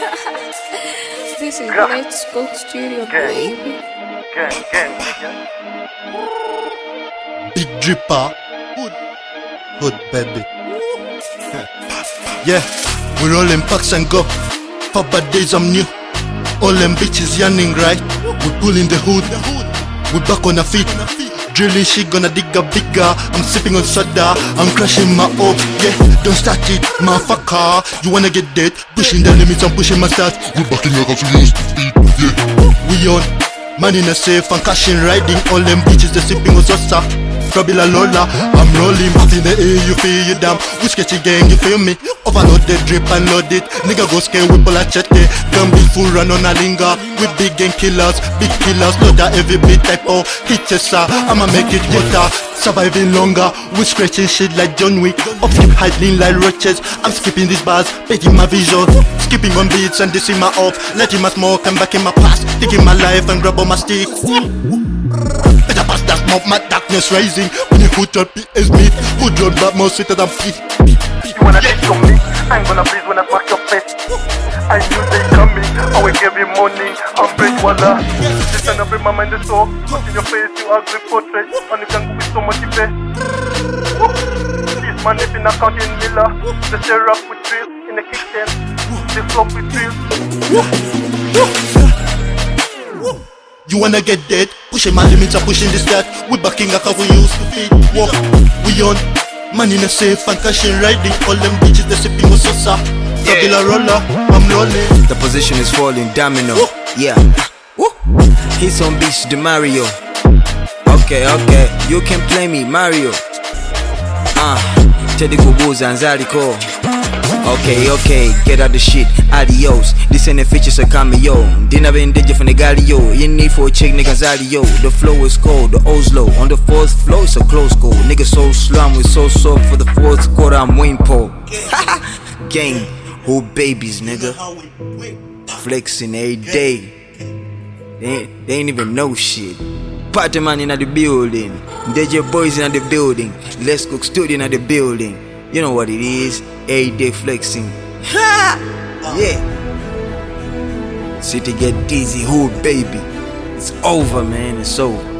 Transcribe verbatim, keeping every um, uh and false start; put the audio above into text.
This is Let's Go Studio, baby. Gang, gang, gang. Big dripper. Good. Good, baby. Yeah, we rolling packs and go. For bad days I'm new. All them bitches yanning right. We pulling the hood. We back on our feet. Drilling shit gonna dig a bigger. I'm sipping on soda. I'm crashing my up. Yeah, don't start it, motherfucker. You wanna get dead? Pushing the limits, I'm pushing my stats. We backing like a used to be. Yeah. We on. Man in a safe and cashing, riding all them bitches, they sipping on Sosa. Frabila Lola, I'm rolling, back in the air, you feel you damn. We sketchy gang, you feel me? Overload the drip and load it. Nigga go scare, whipple a chete. Gun be full, run on a linger. We big gang killers, big killers. Load that every beat type oh. Hit chaser, I'ma make it hotter. Surviving longer, we scratching shit like John Wick. Up skip hiding like roaches. I'm skipping these bars, painting my vision. Skipping on beats and dissing my up. Letting my smoke and back in my past. Taking my life and grab on my stick. Better pass that smoke, my darkness rising. When you put your P S meat, who drone back more sweeter than feet. You wanna take from me? I'm gonna please when I smack your face. I knew they coming, I will give you money. I'm break walla. This time I bring my mind to soul. Look in your face, you ugly portrait. And you can go with so much you pay. This man is in a counting miller. The syrup with drill in the kitchen. The flop with drill. You wanna get dead? Pushing my limits, I'm pushing this that. We backing like how we used to feed. Walk, we on. Man in a safe and cashing, riding all them bitches, they sipping with Sosa. Kabila roller, I'm rolling. The position is falling, domino. Woo. Yeah. Woo. He's on beach, the Mario. Okay, okay, you can play me, Mario. Ah, uh, Teddy Kubuza and Zaliko. Okay, okay, get out the shit, adios. This ain't a feature, so cameo. Didn't have any digit from the Galileo. You need for a chick, nigga, Zadio. The flow is cold, the Oslo. On the fourth floor, it's a close goal. Nigga so slum, we so soft for the fourth quarter, I'm Wayne Paul. Gang, who babies, nigga? Flexing every day. They ain't, they ain't even know shit. Party man in the building. D J boys in the building. Let's Cook Studio in the building. You know what it is, every day flexing. Yeah. City get dizzy, who baby? It's over, man, it's over.